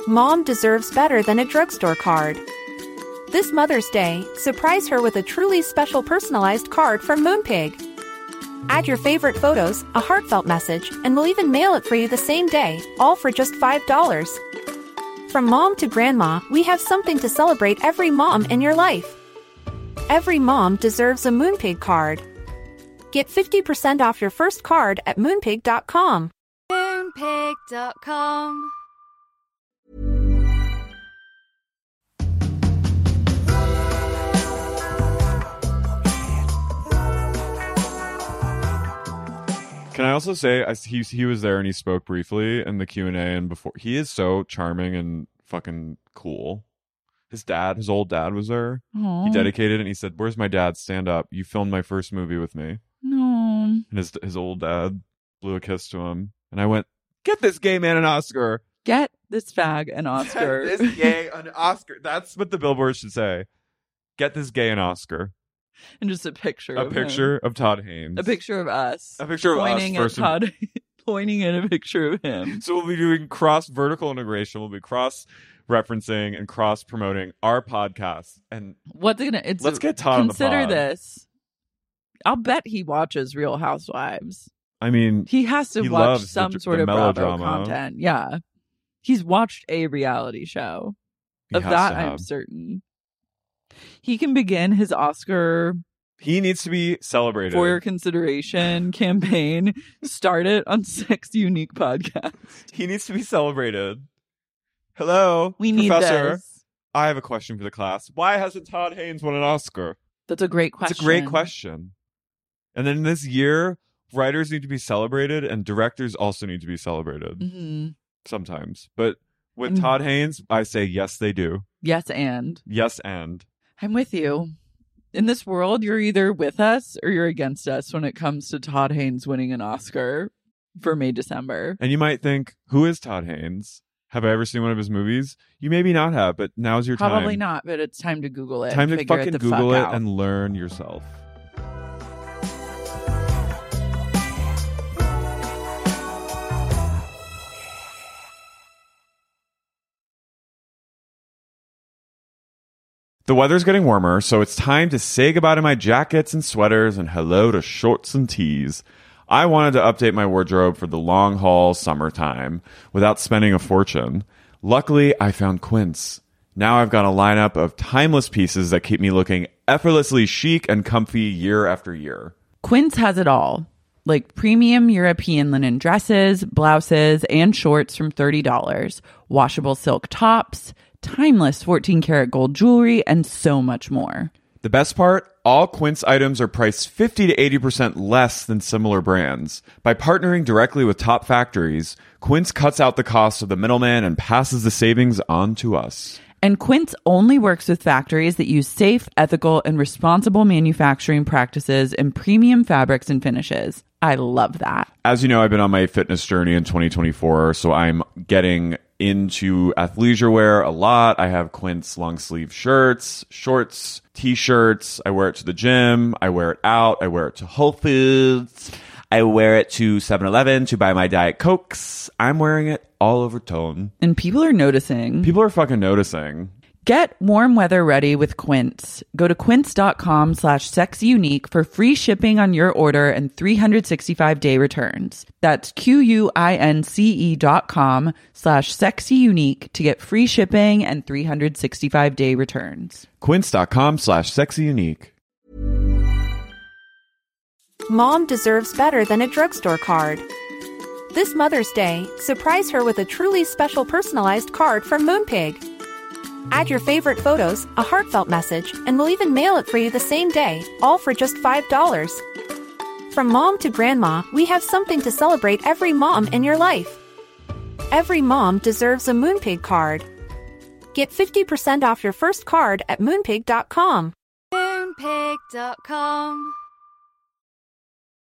Mom deserves better than a drugstore card. This Mother's Day, surprise her with a truly special personalized card from Moonpig. Add your favorite photos, a heartfelt message, and we'll even mail it for you the same day, all for just $5. From mom to grandma, we have something to celebrate every mom in your life. Every mom deserves a Moonpig card. Get 50% off your first card at moonpig.com. Moonpig.com. Can I also say he was there and he spoke briefly in the Q&A, and before, he is so charming and fucking cool. His old dad was there. Aww. He dedicated it and he said, "Where's my dad? Stand up. You filmed my first movie with me." No. And his old dad blew a kiss to him. And I went, "Get this gay man an Oscar. Get this fag an Oscar." Get this gay an Oscar." That's what the billboard should say. Get this gay an Oscar. And just a picture of Todd Haynes. A picture of us. A picture of pointing us. Pointing at a picture of him. So we'll be doing vertical integration. We'll be cross-referencing and cross-promoting our podcast. And let's get Todd on the pod. Consider this. I'll bet he watches Real Housewives. I mean, he has to watch some sort of melodrama. Bravo content. Yeah. He's watched a reality show. Of that, I'm certain. He can begin his Oscar. He needs to be celebrated. For your consideration campaign. Start it on Sex Unique podcast. He needs to be celebrated. Hello, we need Professor. This. I have a question for the class. Why hasn't Todd Haynes won an Oscar? That's a great question. It's a great question. And then this year, writers need to be celebrated and directors also need to be celebrated. Mm-hmm. Sometimes. But with Todd Haynes, I say yes, they do. Yes, and. Yes, and. I'm with you. In this world, you're either with us or you're against us when it comes to Todd Haynes winning an Oscar for May, December. And you might think, who is Todd Haynes? Have I ever seen one of his movies? You maybe not have, but now's your time. Probably not, but it's time to Google it. Time to fucking Google it and learn yourself. The weather's getting warmer, so it's time to say goodbye to my jackets and sweaters and hello to shorts and tees. I wanted to update my wardrobe for the long haul summertime without spending a fortune. Luckily, I found Quince. Now I've got a lineup of timeless pieces that keep me looking effortlessly chic and comfy year after year. Quince has it all, like premium European linen dresses, blouses, and shorts from $30, washable silk tops, timeless 14-karat gold jewelry, and so much more. The best part? All Quince items are priced 50 to 80% less than similar brands. By partnering directly with top factories, Quince cuts out the cost of the middleman and passes the savings on to us. And Quince only works with factories that use safe, ethical, and responsible manufacturing practices and premium fabrics and finishes. I love that. As you know, I've been on my fitness journey in 2024, so I'm getting into athleisure wear a lot. I have Quince long sleeve shirts, shorts, t-shirts. I wear it to the gym. I wear it out. I wear it to Whole Foods. I wear it to 7-Eleven to buy my Diet Cokes. I'm wearing it all over tone. And people are noticing. People are fucking noticing. Get warm weather ready with Quince. Go to quince.com/sexyunique for free shipping on your order and 365-day returns. That's QUINCE.com/sexyunique to get free shipping and 365-day returns. Quince.com/sexyunique. Mom deserves better than a drugstore card. This Mother's Day, surprise her with a truly special personalized card from Moonpig. Add your favorite photos, a heartfelt message, and we'll even mail it for you the same day, all for just $5. From mom to grandma, we have something to celebrate every mom in your life. Every mom deserves a Moonpig card. Get 50% off your first card at moonpig.com. Moonpig.com.